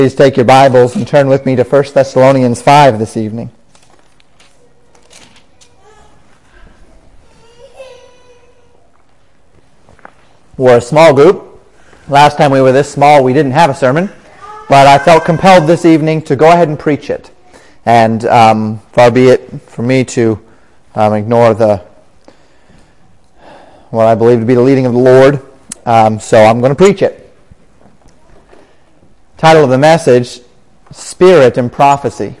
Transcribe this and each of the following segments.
Please take your Bibles and turn with me to 1 Thessalonians 5 this evening. We're a small group. Last time we were this small, we didn't have a sermon, but I felt compelled this evening to go ahead and preach it. And far be it for me to ignore what I believe to be the leading of the Lord, so I'm going to preach it. Title of the message, Spirit and Prophecy.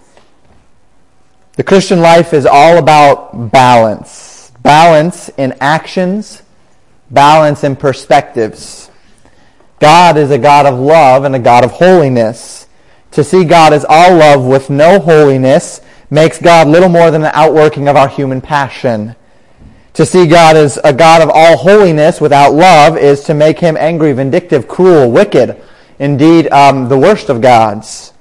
The Christian life is all about balance. Balance in actions, balance in perspectives. God is a God of love and a God of holiness. To see God as all love with no holiness makes God little more than an outworking of our human passion. To see God as a God of all holiness without love is to make him angry, vindictive, cruel, wicked, indeed the worst of gods.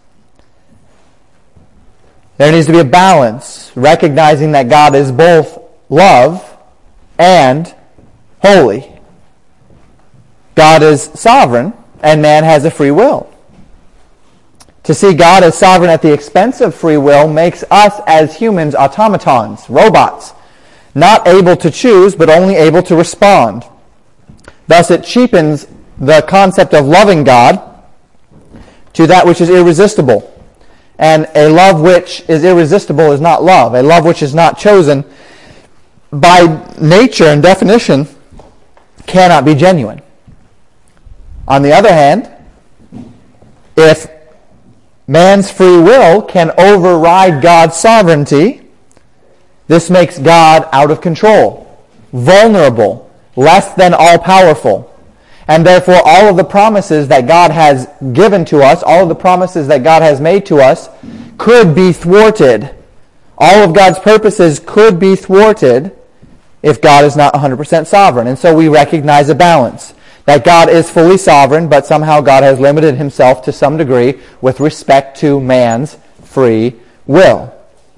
There needs to be a balance, recognizing that God is both love and holy. God is sovereign, and man has a free will. To see God as sovereign at the expense of free will makes us as humans automatons, robots, not able to choose, but only able to respond. Thus it cheapens the concept of loving God to that which is irresistible. And a love which is irresistible is not love. A love which is not chosen by nature and definition cannot be genuine. On the other hand, if man's free will can override God's sovereignty, this makes God out of control, vulnerable, less than all-powerful. And therefore, all of the promises that God has given to us, all of the promises that God has made to us, could be thwarted. All of God's purposes could be thwarted if God is not 100% sovereign. And so we recognize a balance. That God is fully sovereign, but somehow God has limited himself to some degree with respect to man's free will.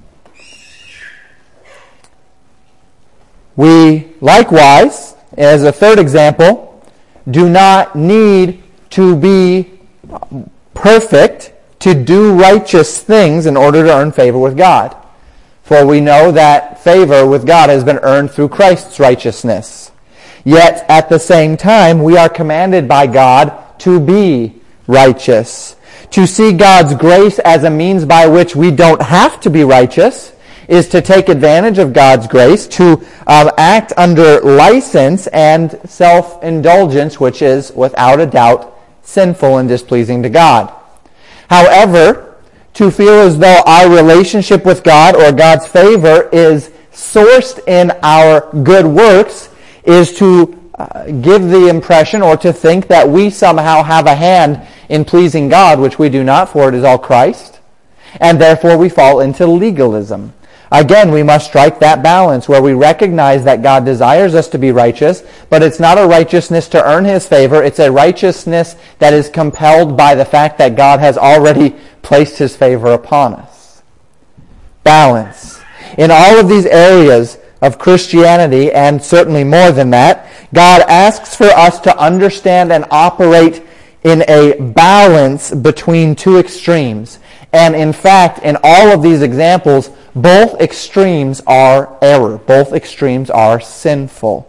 We likewise, as a third example, do not need to be perfect to do righteous things in order to earn favor with God. For we know that favor with God has been earned through Christ's righteousness. Yet, at the same time, we are commanded by God to be righteous. To see God's grace as a means by which we don't have to be righteous is to take advantage of God's grace, to act under license and self-indulgence, which is, without a doubt, sinful and displeasing to God. However, to feel as though our relationship with God or God's favor is sourced in our good works is to give the impression or to think that we somehow have a hand in pleasing God, which we do not, for it is all Christ, and therefore we fall into legalism. Again, we must strike that balance where we recognize that God desires us to be righteous, but it's not a righteousness to earn his favor. It's a righteousness that is compelled by the fact that God has already placed his favor upon us. Balance. In all of these areas of Christianity, and certainly more than that, God asks for us to understand and operate in a balance between two extremes. And in fact, in all of these examples, both extremes are error. Both extremes are sinful.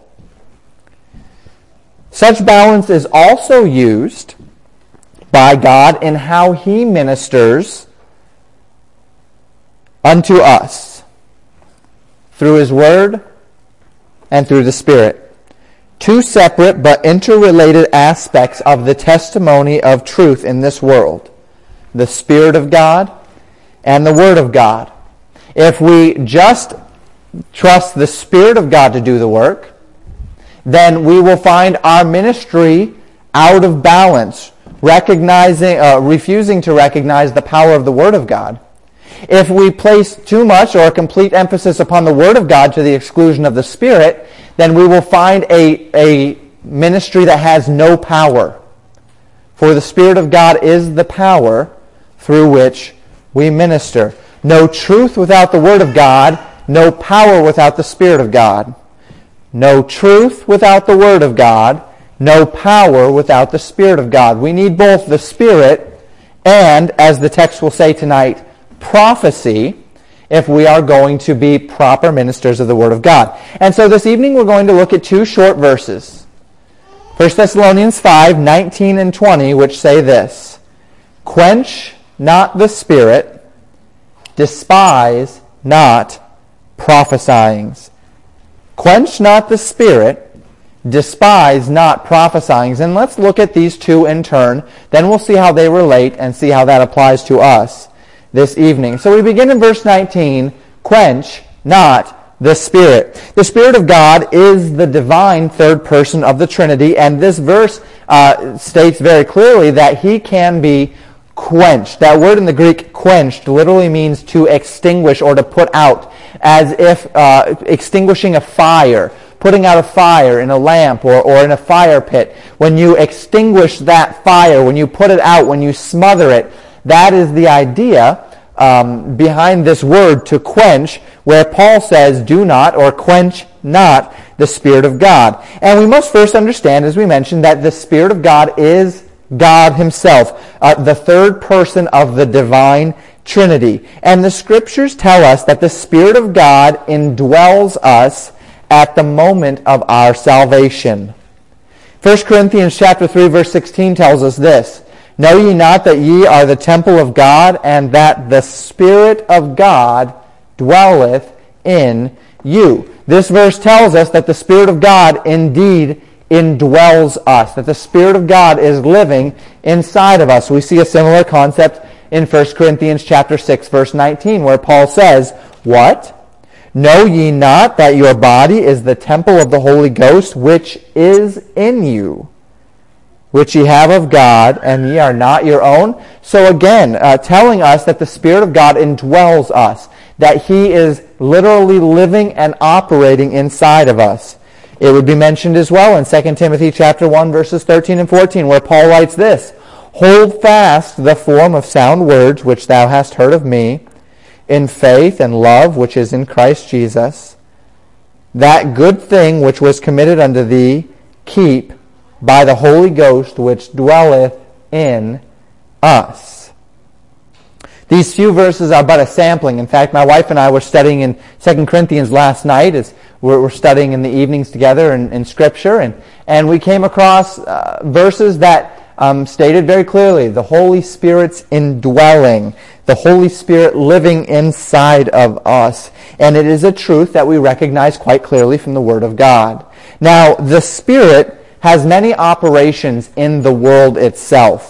Such balance is also used by God in how he ministers unto us through his word and through the Spirit. Two separate but interrelated aspects of the testimony of truth in this world. The Spirit of God and the Word of God. If we just trust the Spirit of God to do the work, then we will find our ministry out of balance, refusing to recognize the power of the Word of God. If we place too much or a complete emphasis upon the Word of God to the exclusion of the Spirit, then we will find a ministry that has no power. For the Spirit of God is the power through which we minister. No truth without the Word of God, no power without the Spirit of God. No truth without the Word of God, no power without the Spirit of God. We need both the Spirit and, as the text will say tonight, prophecy, if we are going to be proper ministers of the Word of God. And so this evening we're going to look at two short verses. 1 Thessalonians 5, 19 and 20, which say this: "Quench not the Spirit, despise not prophesying." Quench not the Spirit, despise not prophesying. And let's look at these two in turn. Then we'll see how they relate and see how that applies to us this evening. So we begin in verse 19, "Quench not the Spirit." The Spirit of God is the divine third person of the Trinity, and this verse states very clearly that he can be quenched. That word in the Greek, quenched, literally means to extinguish or to put out, as if extinguishing a fire, putting out a fire in a lamp or in a fire pit. When you extinguish that fire, when you put it out, when you smother it, that is the idea behind this word, to quench, where Paul says, "Do not," or "quench not the Spirit of God." And we must first understand, as we mentioned, that the Spirit of God is God himself, the third person of the divine Trinity. And the Scriptures tell us that the Spirit of God indwells us at the moment of our salvation. 1 Corinthians chapter 3, verse 16 tells us this: "Know ye not that ye are the temple of God, and that the Spirit of God dwelleth in you?" This verse tells us that the Spirit of God indeed indwells us, that the Spirit of God is living inside of us. We see a similar concept in 1 Corinthians chapter 6, verse 19, where Paul says, "What? Know ye not that your body is the temple of the Holy Ghost, which is in you, which ye have of God, and ye are not your own?" So again, telling us that the Spirit of God indwells us, that he is literally living and operating inside of us. It would be mentioned as well in 2 Timothy chapter 1, verses 13 and 14, where Paul writes this: "Hold fast the form of sound words which thou hast heard of me, in faith and love which is in Christ Jesus. That good thing which was committed unto thee, keep by the Holy Ghost which dwelleth in us." These few verses are but a sampling. In fact, my wife and I were studying in 2 Corinthians last night, as we're studying in the evenings together in Scripture, and we came across verses that stated very clearly the Holy Spirit's indwelling, the Holy Spirit living inside of us. And it is a truth that we recognize quite clearly from the Word of God. Now, the Spirit has many operations in the world itself.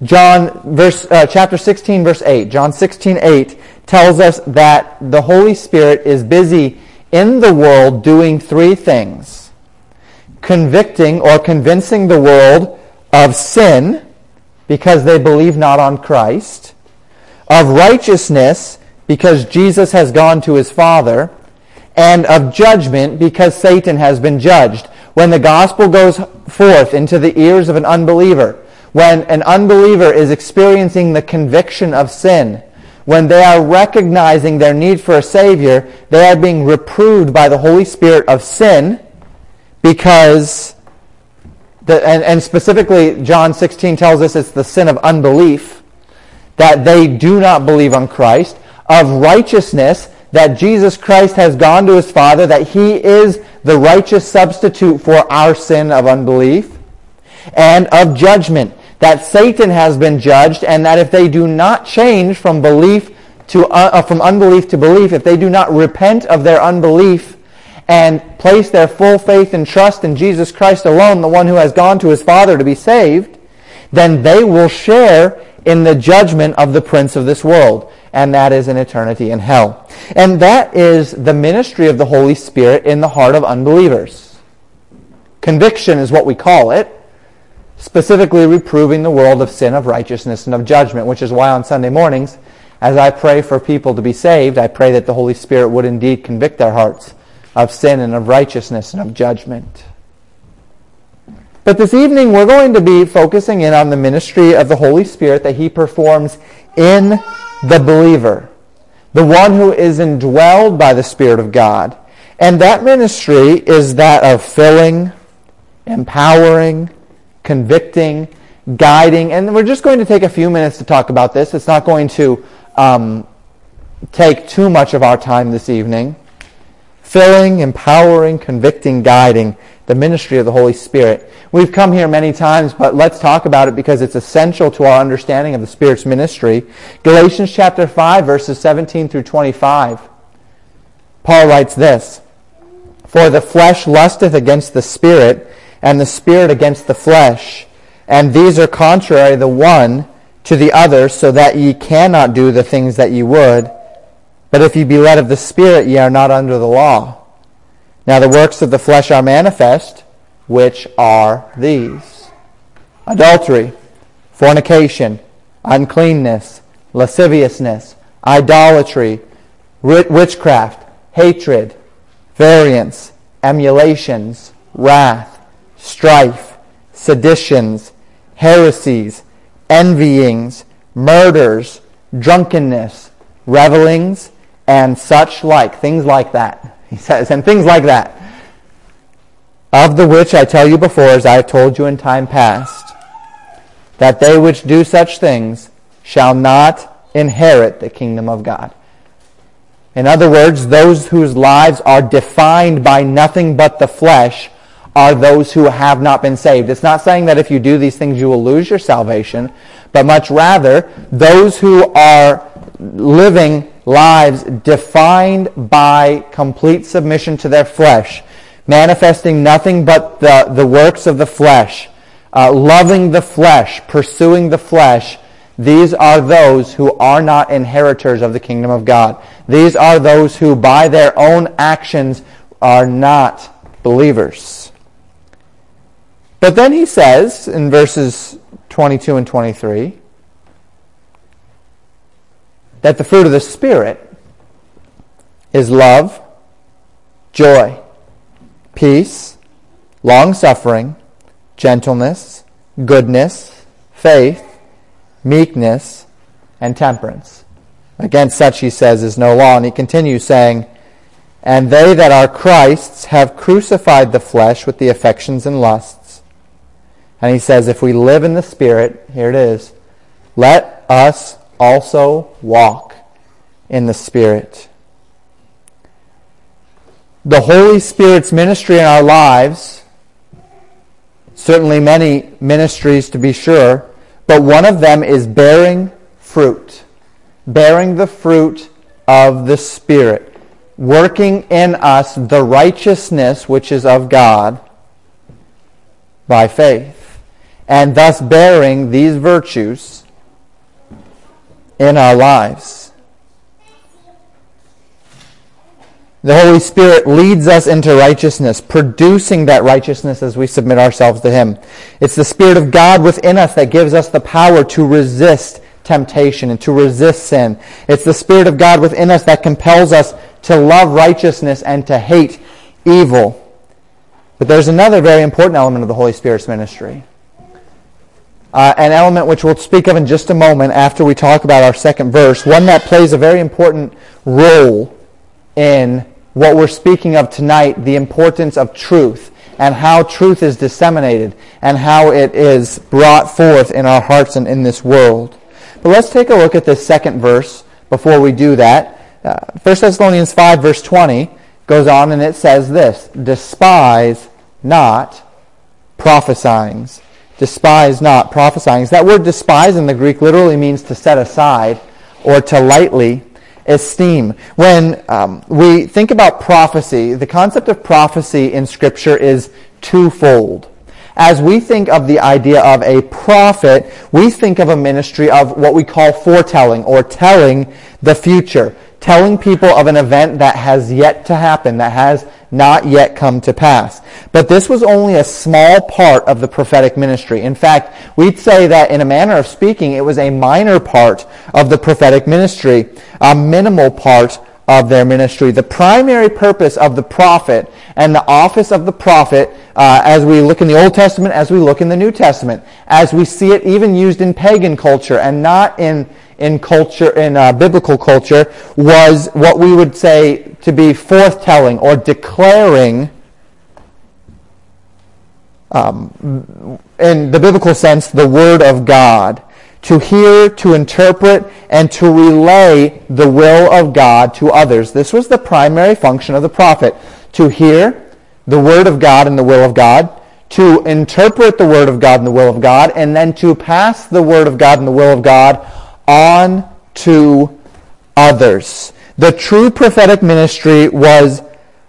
Chapter 16, verse 8. John 16:8 tells us that the Holy Spirit is busy in the world doing three things: convicting or convincing the world of sin, because they believe not on Christ; of righteousness, because Jesus has gone to his Father; and of judgment, because Satan has been judged. When the gospel goes forth into the ears of an unbeliever, when an unbeliever is experiencing the conviction of sin, when they are recognizing their need for a Savior, they are being reproved by the Holy Spirit of sin, because, and specifically John 16 tells us it's the sin of unbelief, that they do not believe on Christ; of righteousness, that Jesus Christ has gone to his Father, that he is the righteous substitute for our sin of unbelief; and of judgment, that Satan has been judged, and that if they do not change from unbelief to belief, if they do not repent of their unbelief and place their full faith and trust in Jesus Christ alone, the one who has gone to his Father to be saved, then they will share in the judgment of the prince of this world, and that is an eternity in hell. And that is the ministry of the Holy Spirit in the heart of unbelievers. Conviction is what we call it, specifically reproving the world of sin, of righteousness, and of judgment, which is why on Sunday mornings, as I pray for people to be saved, I pray that the Holy Spirit would indeed convict their hearts of sin and of righteousness and of judgment. But this evening we're going to be focusing in on the ministry of the Holy Spirit that he performs in the believer, the one who is indwelled by the Spirit of God. And that ministry is that of filling, empowering, convicting, guiding, and we're just going to take a few minutes to talk about this. It's not going to take too much of our time this evening. Filling, empowering, convicting, guiding, the ministry of the Holy Spirit. We've come here many times, but let's talk about it because it's essential to our understanding of the Spirit's ministry. Galatians chapter 5, verses 17 through 25. Paul writes this, "For the flesh lusteth against the Spirit, and the Spirit against the flesh. And these are contrary the one to the other, so that ye cannot do the things that ye would. But if ye be led of the Spirit, ye are not under the law. Now the works of the flesh are manifest, which are these: adultery, fornication, uncleanness, lasciviousness, idolatry, witchcraft, hatred, variance, emulations, wrath, strife, seditions, heresies, envyings, murders, drunkenness, revelings, and such like." Things like that, he says, and things like that. "Of the which I tell you before, as I have told you in time past, that they which do such things shall not inherit the kingdom of God." In other words, those whose lives are defined by nothing but the flesh are those who have not been saved. It's not saying that if you do these things you will lose your salvation, but much rather those who are living lives defined by complete submission to their flesh, manifesting nothing but the works of the flesh, loving the flesh, pursuing the flesh. These are those who are not inheritors of the kingdom of God. These are those who by their own actions are not believers. But then he says in verses 22 and 23 that the fruit of the Spirit is love, joy, peace, long-suffering, gentleness, goodness, faith, meekness, and temperance. Against such, he says, is no law. And he continues saying, "And they that are Christ's have crucified the flesh with the affections and lusts." And he says, if we live in the Spirit, here it is, let us also walk in the Spirit. The Holy Spirit's ministry in our lives, certainly many ministries to be sure, but one of them is bearing fruit. Bearing the fruit of the Spirit. Working in us the righteousness which is of God by faith. And thus bearing these virtues in our lives. The Holy Spirit leads us into righteousness, producing that righteousness as we submit ourselves to Him. It's the Spirit of God within us that gives us the power to resist temptation and to resist sin. It's the Spirit of God within us that compels us to love righteousness and to hate evil. But there's another very important element of the Holy Spirit's ministry. An element which we'll speak of in just a moment after we talk about our second verse. One that plays a very important role in what we're speaking of tonight, the importance of truth and how truth is disseminated and how it is brought forth in our hearts and in this world. But let's take a look at this second verse before we do that. 1 Thessalonians 5 verse 20 goes on and it says this, "Despise not prophesying." Despise not prophesying. That word despise in the Greek literally means to set aside or to lightly esteem. When we think about prophecy, the concept of prophecy in Scripture is twofold. As we think of the idea of a prophet, we think of a ministry of what we call foretelling or telling the future. Telling people of an event that has yet to happen, that has not yet come to pass. But this was only a small part of the prophetic ministry. In fact, we'd say that in a manner of speaking, it was a minor part of the prophetic ministry, a minimal part of their ministry. The primary purpose of the prophet and the office of the prophet, as we look in the Old Testament, as we look in the New Testament, as we see it even used in pagan culture and not in culture, in biblical culture, was what we would say to be forthtelling or declaring in the biblical sense, the Word of God. To hear, to interpret, and to relay the will of God to others. This was the primary function of the prophet. To hear the Word of God and the will of God, to interpret the Word of God and the will of God, and then to pass the Word of God and the will of God on to others. The true prophetic ministry was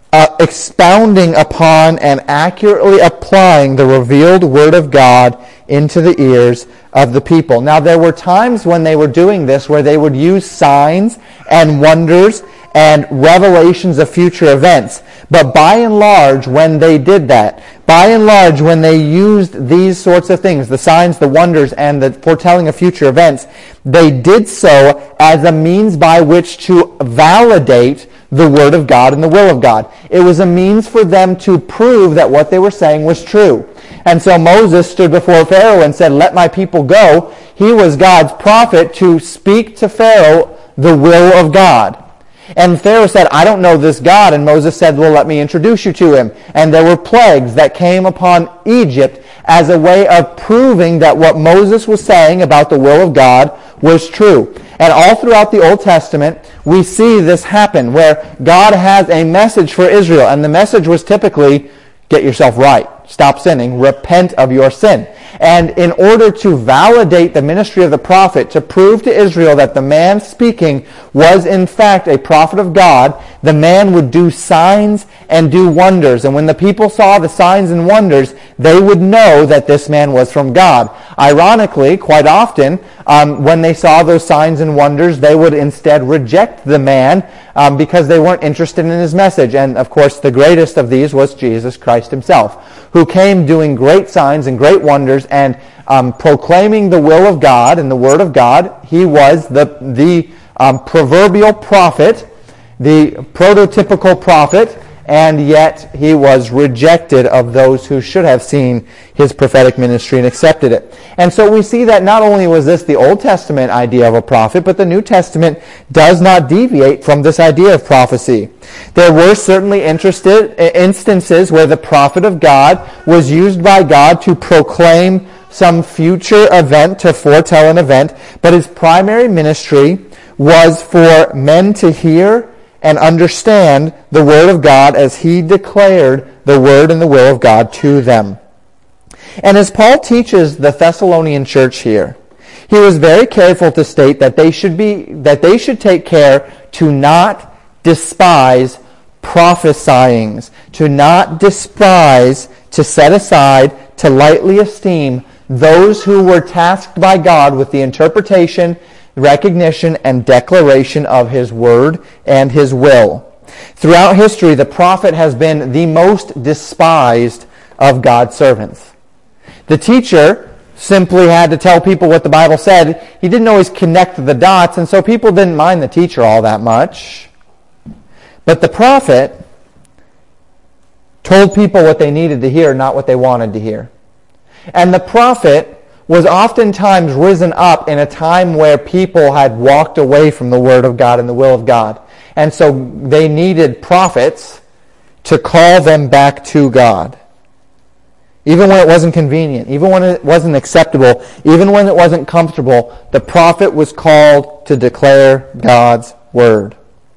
expounding upon and accurately applying the revealed Word of God into the ears of the people. Now, there were times when they were doing this where they would use signs and wonders and revelations of future events. But by and large, when they did that, by and large, when they used these sorts of things, the signs, the wonders, and the foretelling of future events, they did so as a means by which to validate the Word of God and the will of God. It was a means for them to prove that what they were saying was true. And so Moses stood before Pharaoh and said, "Let my people go." He was God's prophet to speak to Pharaoh the will of God. And Pharaoh said, "I don't know this God." And Moses said, "Well, let me introduce you to him." And there were plagues that came upon Egypt as a way of proving that what Moses was saying about the will of God was true. And all throughout the Old Testament, we see this happen, where God has a message for Israel. And the message was typically, get yourself right. Stop sinning. Repent of your sin. And in order to validate the ministry of the prophet, to prove to Israel that the man speaking was in fact a prophet of God, the man would do signs and do wonders. And when the people saw the signs and wonders, they would know that this man was from God. Ironically, quite often, when they saw those signs and wonders, they would instead reject the man because they weren't interested in his message. And of course, the greatest of these was Jesus Christ himself, who came doing great signs and great wonders and proclaiming the will of God and the Word of God. He was the proverbial prophet, the prototypical prophet, and yet he was rejected of those who should have seen his prophetic ministry and accepted it. And so we see that not only was this the Old Testament idea of a prophet, but the New Testament does not deviate from this idea of prophecy. There were certainly instances where the prophet of God was used by God to proclaim some future event, to foretell an event, but his primary ministry was for men to hear and understand the Word of God as he declared the Word and the will of God to them. And as Paul teaches the Thessalonian church here, he was very careful to state that they should take care to not despise prophesyings, to not despise, to set aside, to lightly esteem those who were tasked by God with the interpretation, recognition, and declaration of his word and his will. Throughout history, the prophet has been the most despised of God's servants. The teacher simply had to tell people what the Bible said. He didn't always connect the dots, and so people didn't mind the teacher all that much. But the prophet told people what they needed to hear, not what they wanted to hear. And the prophet was oftentimes risen up in a time where people had walked away from the Word of God and the will of God. And so they needed prophets to call them back to God. Even when it wasn't convenient, even when it wasn't acceptable, even when it wasn't comfortable, the prophet was called to declare God's Word.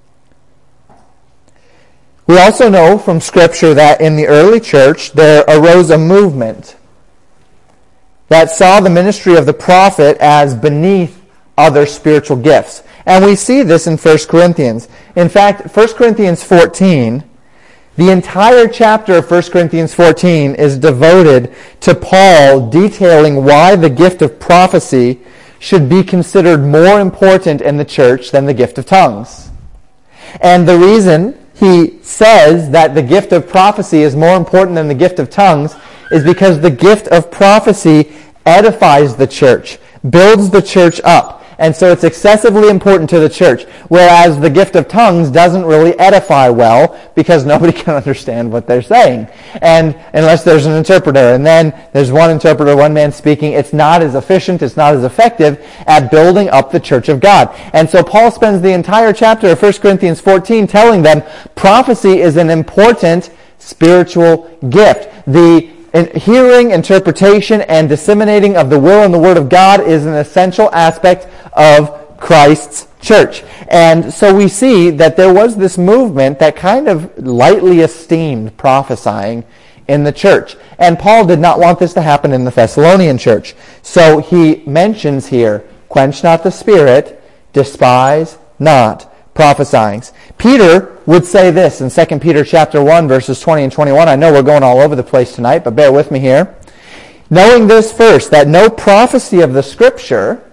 We also know from Scripture that in the early church there arose a movement that saw the ministry of the prophet as beneath other spiritual gifts. And we see this in 1 Corinthians. In fact, 1 Corinthians 14, the entire chapter of 1 Corinthians 14 is devoted to Paul detailing why the gift of prophecy should be considered more important in the church than the gift of tongues. And the reason he says that the gift of prophecy is more important than the gift of tongues is because the gift of prophecy edifies the church, builds the church up. And so it's excessively important to the church. Whereas the gift of tongues doesn't really edify well because nobody can understand what they're saying. And unless there's an interpreter. And then there's one interpreter, one man speaking. It's not as efficient, it's not as effective at building up the church of God. And so Paul spends the entire chapter of 1 Corinthians 14 telling them prophecy is an important spiritual gift. The hearing, interpretation, and disseminating of the will and the Word of God is an essential aspect of Christ's church. And so we see that there was this movement that kind of lightly esteemed prophesying in the church. And Paul did not want this to happen in the Thessalonian church. So he mentions here, quench not the spirit, despise not prophesying. Peter would say this in 2 Peter chapter 1, verses 20 and 21. I know we're going all over the place tonight, but bear with me here. Knowing this first, that no prophecy of the Scripture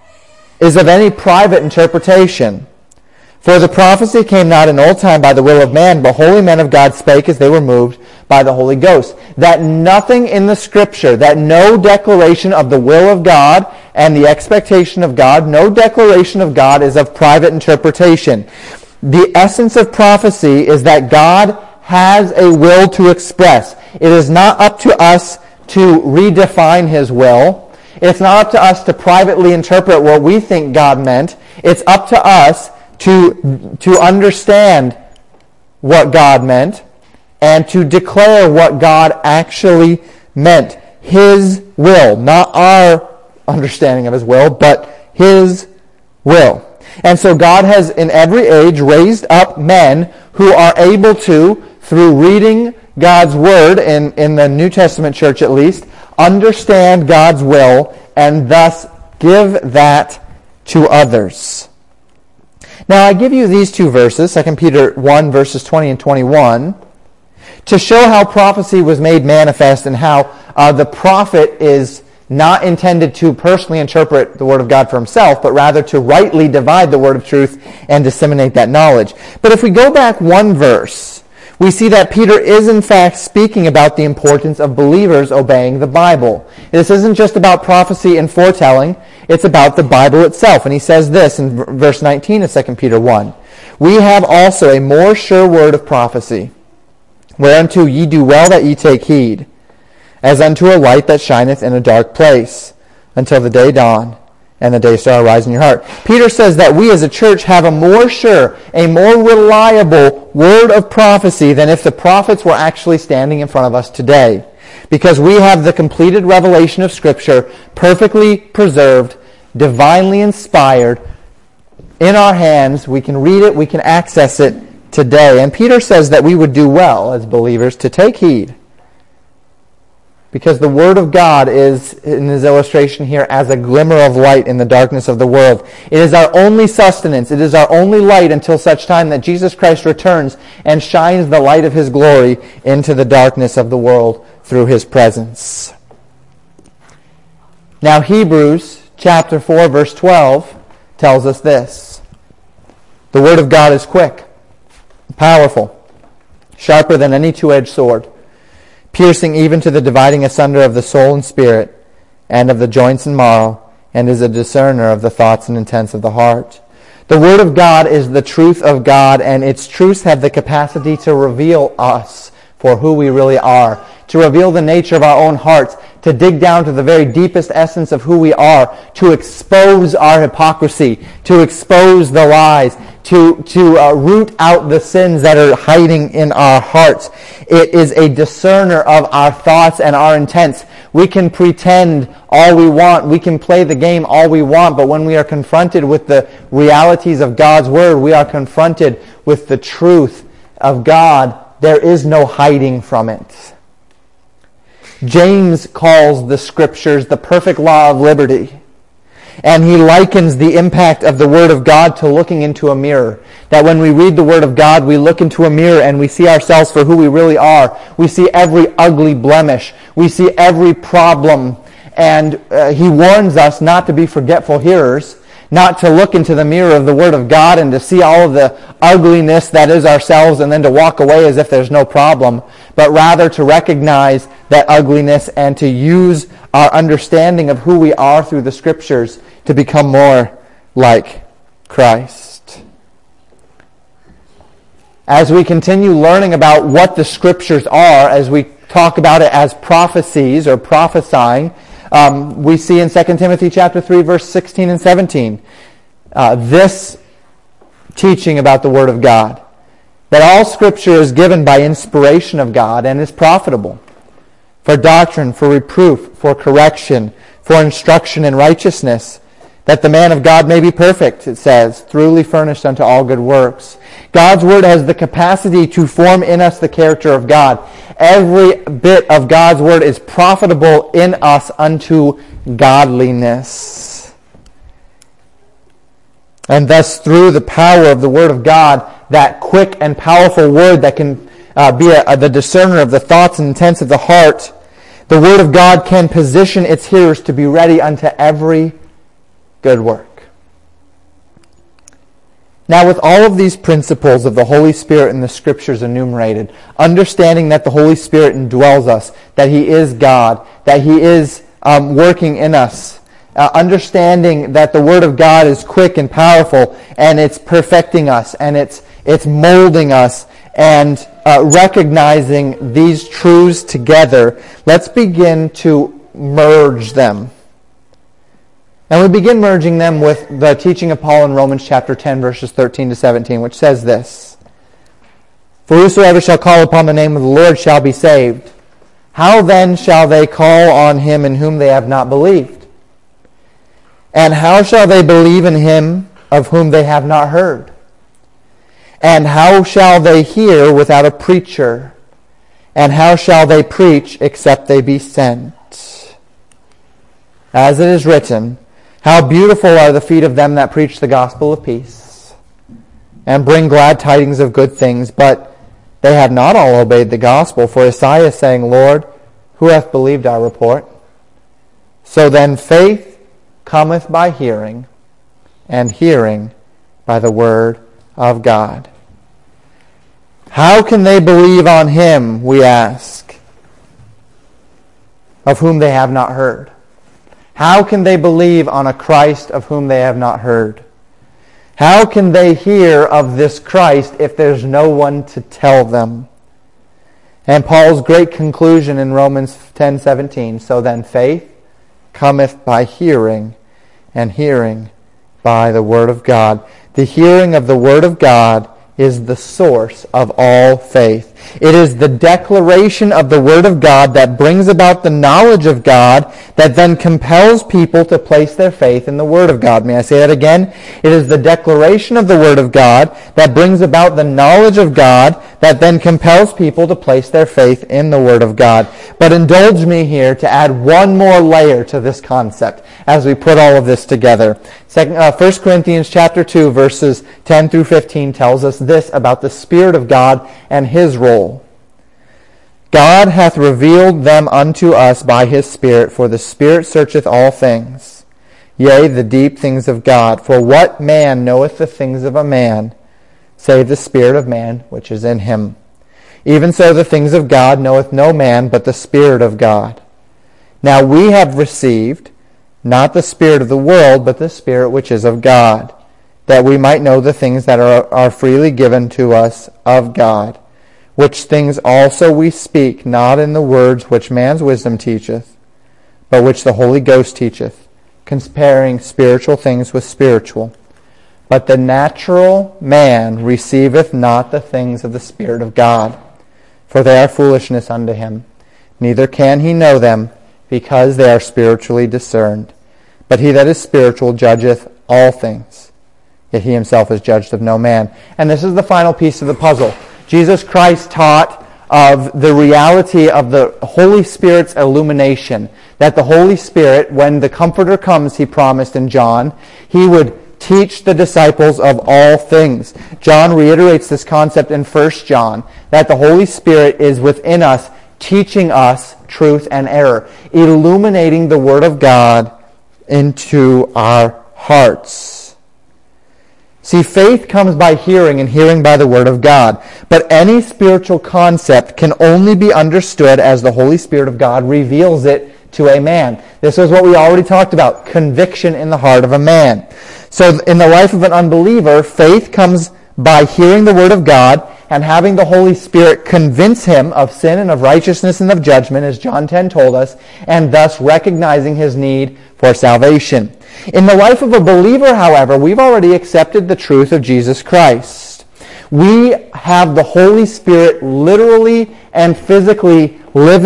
is of any private interpretation. For the prophecy came not in old time by the will of man, but holy men of God spake as they were moved by the Holy Ghost. That nothing in the Scripture, that no declaration of the will of God and the expectation of God, no declaration of God is of private interpretation. The essence of prophecy is that God has a will to express. It is not up to us to redefine His will. It's not up to us to privately interpret what we think God meant. It's up to us to understand what God meant and to declare what God actually meant. His will, not our understanding of His will, but His will. And so God has in every age raised up men who are able to, through reading God's Word, in the New Testament church at least, understand God's will and thus give that to others. Now I give you these two verses, 2 Peter 1 verses 20 and 21, to show how prophecy was made manifest and how the prophet is not intended to personally interpret the Word of God for himself, but rather to rightly divide the Word of truth and disseminate that knowledge. But if we go back one verse, we see that Peter is in fact speaking about the importance of believers obeying the Bible. This isn't just about prophecy and foretelling, it's about the Bible itself. And he says this in verse 19 of 2 Peter 1. We have also a more sure word of prophecy, whereunto ye do well that ye take heed, as unto a light that shineth in a dark place, until the day dawn, and the day star arise in your heart. Peter says that we as a church have a more sure, a more reliable word of prophecy than if the prophets were actually standing in front of us today. Because we have the completed revelation of Scripture, perfectly preserved, divinely inspired, in our hands. We can read it, we can access it today. And Peter says that we would do well as believers to take heed, because the Word of God is, in his illustration here, as a glimmer of light in the darkness of the world. It is our only sustenance. It is our only light until such time that Jesus Christ returns and shines the light of His glory into the darkness of the world through His presence. Now Hebrews chapter 4 verse 12 tells us this. The Word of God is quick, powerful, sharper than any two-edged sword, piercing even to the dividing asunder of the soul and spirit, and of the joints and marrow, and is a discerner of the thoughts and intents of the heart. The Word of God is the truth of God, and its truths have the capacity to reveal us for who we really are, to reveal the nature of our own hearts, to dig down to the very deepest essence of who we are, to expose our hypocrisy, to expose the lies, to root out the sins that are hiding in our hearts. It is a discerner of our thoughts and our intents. We can pretend all we want. We can play the game all we want. But when we are confronted with the realities of God's Word, we are confronted with the truth of God. There is no hiding from it. James calls the Scriptures the perfect law of liberty. And he likens the impact of the Word of God to looking into a mirror. That when we read the Word of God, we look into a mirror and we see ourselves for who we really are. We see every ugly blemish. We see every problem. And he warns us not to be forgetful hearers, not to look into the mirror of the Word of God and to see all of the ugliness that is ourselves and then to walk away as if there's no problem, but rather to recognize that ugliness and to use our understanding of who we are through the Scriptures to become more like Christ. As we continue learning about what the Scriptures are, as we talk about it as prophecies or prophesying, we see in 2 Timothy chapter 3, verse 16 and 17, this teaching about the Word of God, that all Scripture is given by inspiration of God and is profitable for doctrine, for reproof, for correction, for instruction in righteousness, that the man of God may be perfect, it says, truly furnished unto all good works. God's Word has the capacity to form in us the character of God. Every bit of God's Word is profitable in us unto godliness. And thus, through the power of the Word of God, that quick and powerful Word that can be the discerner of the thoughts and intents of the heart, the Word of God can position its hearers to be ready unto every good work. Now, with all of these principles of the Holy Spirit in the Scriptures enumerated, understanding that the Holy Spirit indwells us, that He is God, that He is working in us, understanding that the Word of God is quick and powerful, and it's perfecting us, and it's molding us, and recognizing these truths together, let's begin to merge them. And we begin merging them with the teaching of Paul in Romans chapter 10, verses 13 to 17, which says this: For whosoever shall call upon the name of the Lord shall be saved. How then shall they call on him in whom they have not believed? And how shall they believe in him of whom they have not heard? And how shall they hear without a preacher? And how shall they preach except they be sent? As it is written, How beautiful are the feet of them that preach the gospel of peace, and bring glad tidings of good things, but they have not all obeyed the gospel. For Isaiah saying, Lord, who hath believed our report? So then faith cometh by hearing, and hearing by the word of God. How can they believe on him, we ask, of whom they have not heard? How can they believe on a Christ of whom they have not heard? How can they hear of this Christ if there's no one to tell them? And Paul's great conclusion in Romans 10:17, so then faith cometh by hearing, and hearing by the word of God. The hearing of the word of God is the source of all faith. It is the declaration of the Word of God that brings about the knowledge of God that then compels people to place their faith in the Word of God. May I say that again? It is the declaration of the Word of God that brings about the knowledge of God that then compels people to place their faith in the Word of God. But indulge me here to add one more layer to this concept as we put all of this together. 1 Corinthians chapter 2, verses 10 through 15 tells us this about the Spirit of God and His role. God hath revealed them unto us by His Spirit, for the Spirit searcheth all things, yea, the deep things of God. For what man knoweth the things of a man, save the Spirit of man which is in him? Even so the things of God knoweth no man but the Spirit of God. Now we have received not the spirit of the world, but the Spirit which is of God, that we might know the things that are freely given to us of God, which things also we speak, not in the words which man's wisdom teacheth, but which the Holy Ghost teacheth, comparing spiritual things with spiritual. But the natural man receiveth not the things of the Spirit of God, for they are foolishness unto him. Neither can he know them, because they are spiritually discerned. But he that is spiritual judgeth all things, yet he himself is judged of no man. And this is the final piece of the puzzle. Jesus Christ taught of the reality of the Holy Spirit's illumination. That the Holy Spirit, when the Comforter comes, He promised in John, He would teach the disciples of all things. John reiterates this concept in 1 John, that the Holy Spirit is within us, teaching us truth and error, illuminating the Word of God into our hearts. See, faith comes by hearing, and hearing by the Word of God. But any spiritual concept can only be understood as the Holy Spirit of God reveals it to a man. This is what we already talked about, conviction in the heart of a man. So in the life of an unbeliever, faith comes by hearing the Word of God and having the Holy Spirit convince him of sin and of righteousness and of judgment, as John 10 told us, and thus recognizing his need for salvation. In the life of a believer, however, we've already accepted the truth of Jesus Christ. We have the Holy Spirit literally and physically living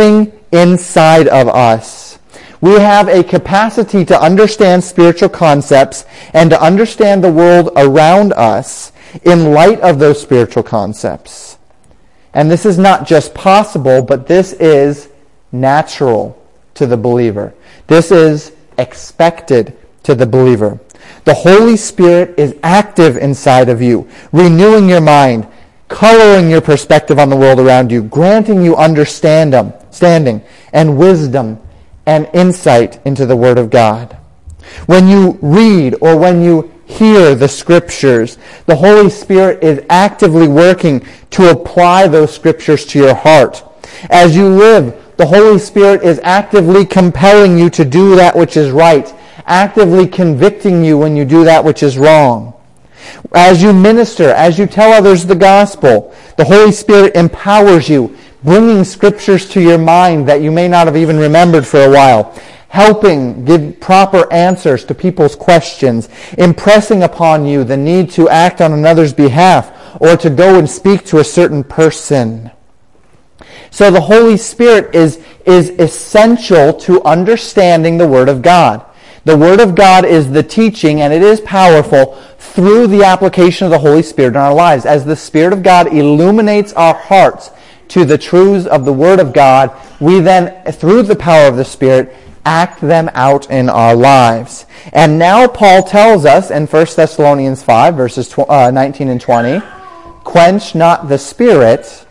inside of us. We have a capacity to understand spiritual concepts and to understand the world around us in light of those spiritual concepts. And this is not just possible, but this is natural to the believer. This is expected to the believer. The Holy Spirit is active inside of you, renewing your mind, coloring your perspective on the world around you, granting you understanding and wisdom and insight into the Word of God. When you read or when you hear the Scriptures, the Holy Spirit is actively working to apply those Scriptures to your heart. As you live, the Holy Spirit is actively compelling you to do that which is right, actively convicting you when you do that which is wrong. As you minister, as you tell others the gospel, the Holy Spirit empowers you, bringing Scriptures to your mind that you may not have even remembered for a while, helping give proper answers to people's questions, impressing upon you the need to act on another's behalf or to go and speak to a certain person. So the Holy Spirit is essential to understanding the Word of God. The Word of God is the teaching, and it is powerful through the application of the Holy Spirit in our lives. As the Spirit of God illuminates our hearts to the truths of the Word of God, we then, through the power of the Spirit, act them out in our lives. And now Paul tells us in 1 Thessalonians 5, verses 19 and 20, quench not the Spirit,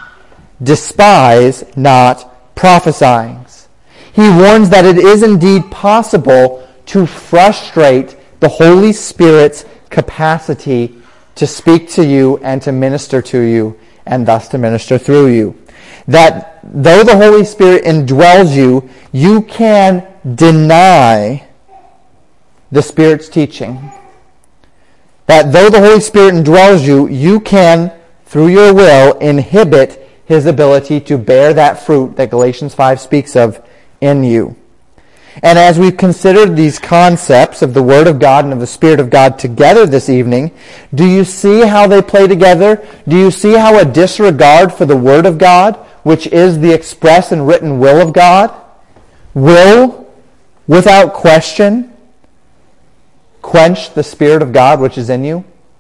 despise not prophesying. He warns that it is indeed possible to frustrate the Holy Spirit's capacity to speak to you and to minister to you, and thus to minister through you. That though the Holy Spirit indwells you, you can deny the Spirit's teaching. That though the Holy Spirit indwells you, you can, through your will, inhibit His ability to bear that fruit that Galatians 5 speaks of in you. And as we've considered these concepts of the Word of God and of the Spirit of God together this evening, do you see how they play together? Do you see how a disregard for the Word of God, which is the express and written will of God, will, without question, quench the Spirit of God which is in you?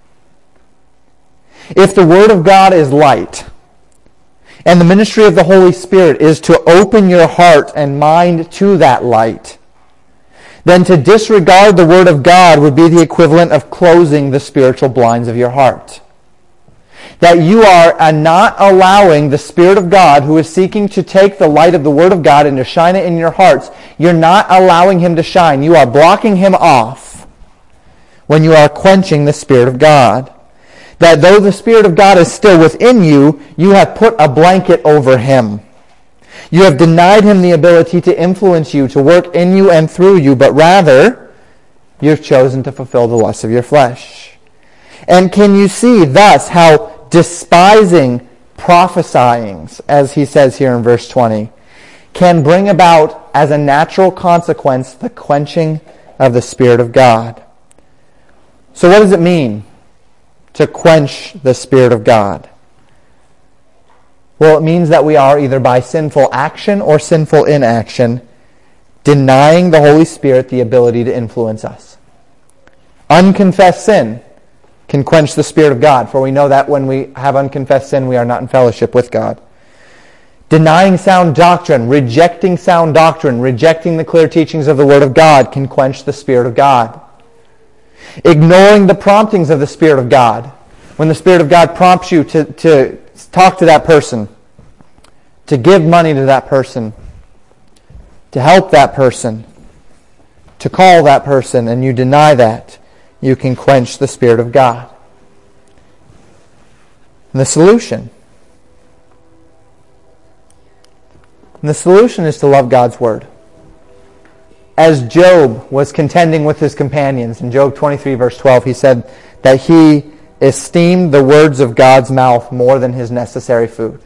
If the Word of God is light, and the ministry of the Holy Spirit is to open your heart and mind to that light, then to disregard the Word of God would be the equivalent of closing the spiritual blinds of your heart. That you are not allowing the Spirit of God, who is seeking to take the light of the Word of God and to shine it in your hearts, you're not allowing Him to shine. You are blocking Him off when you are quenching the Spirit of God. That though the Spirit of God is still within you, you have put a blanket over Him. You have denied Him the ability to influence you, to work in you and through you, but rather, you've chosen to fulfill the lusts of your flesh. And can you see thus how despising prophesying, as he says here in verse 20, can bring about as a natural consequence the quenching of the Spirit of God? So what does it mean to quench the Spirit of God? Well, it means that we are either by sinful action or sinful inaction denying the Holy Spirit the ability to influence us. Unconfessed sin can quench the Spirit of God, for we know that when we have unconfessed sin, we are not in fellowship with God. Denying sound doctrine, rejecting the clear teachings of the Word of God can quench the Spirit of God. Ignoring the promptings of the Spirit of God. When the Spirit of God prompts you to talk to that person, to give money to that person, to help that person, to call that person, and you deny that, you can quench the Spirit of God. And the solution is to love God's Word. As Job was contending with his companions, in Job 23 verse 12, he said that he esteemed the words of God's mouth more than his necessary food.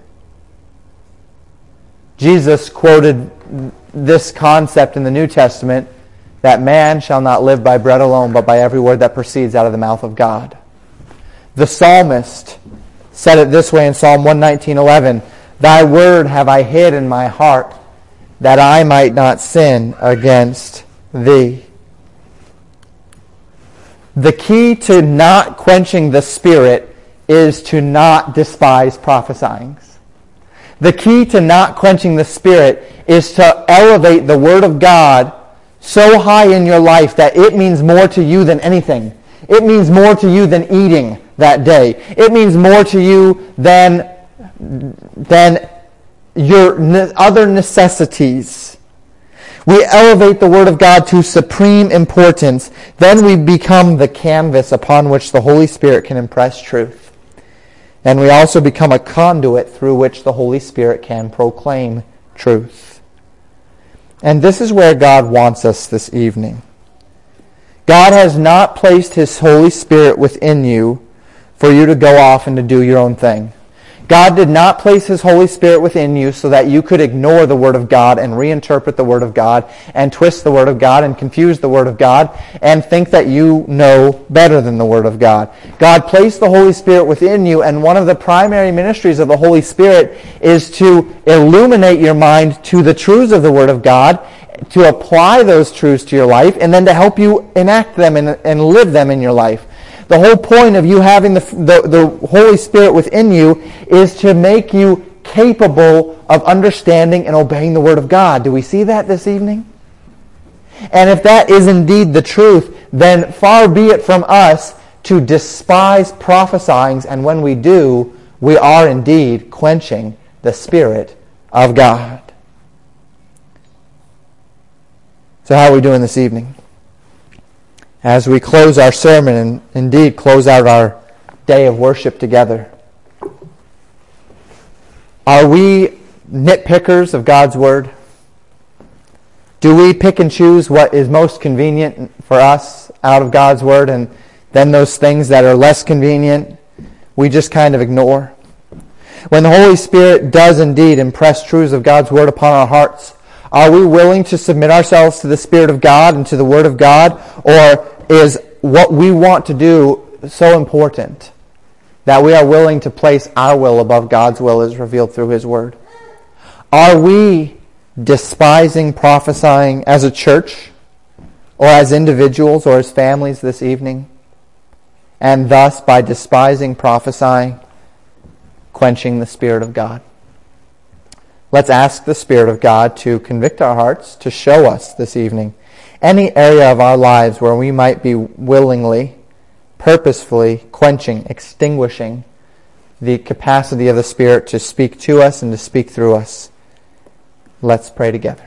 Jesus quoted this concept in the New Testament, that man shall not live by bread alone, but by every word that proceeds out of the mouth of God. The psalmist said it this way in Psalm 119:11, Thy word have I hid in my heart, that I might not sin against thee. The key to not quenching the Spirit is to not despise prophesying. The key to not quenching the Spirit is to elevate the Word of God so high in your life that it means more to you than anything. It means more to you than eating that day. It means more to you than your other necessities. We elevate the Word of God to supreme importance. Then we become the canvas upon which the Holy Spirit can impress truth. And we also become a conduit through which the Holy Spirit can proclaim truth. And this is where God wants us this evening. God has not placed His Holy Spirit within you for you to go off and to do your own thing. God did not place His Holy Spirit within you so that you could ignore the Word of God and reinterpret the Word of God and twist the Word of God and confuse the Word of God and think that you know better than the Word of God. God placed the Holy Spirit within you, and one of the primary ministries of the Holy Spirit is to illuminate your mind to the truths of the Word of God, to apply those truths to your life, and then to help you enact them and live them in your life. The whole point of you having the Holy Spirit within you is to make you capable of understanding and obeying the Word of God. Do we see that this evening? And if that is indeed the truth, then far be it from us to despise prophesying, and when we do, we are indeed quenching the Spirit of God. So how are we doing this evening? As we close our sermon and indeed close out our day of worship together, are we nitpickers of God's Word? Do we pick and choose what is most convenient for us out of God's Word, and then those things that are less convenient we just kind of ignore? When the Holy Spirit does indeed impress truths of God's Word upon our hearts, are we willing to submit ourselves to the Spirit of God and to the Word of God? Or is what we want to do so important that we are willing to place our will above God's will as revealed through His Word? Are we despising prophesying as a church or as individuals or as families this evening? And thus, by despising prophesying, quenching the Spirit of God? Let's ask the Spirit of God to convict our hearts, to show us this evening any area of our lives where we might be willingly, purposefully quenching, extinguishing the capacity of the Spirit to speak to us and to speak through us. Let's pray together.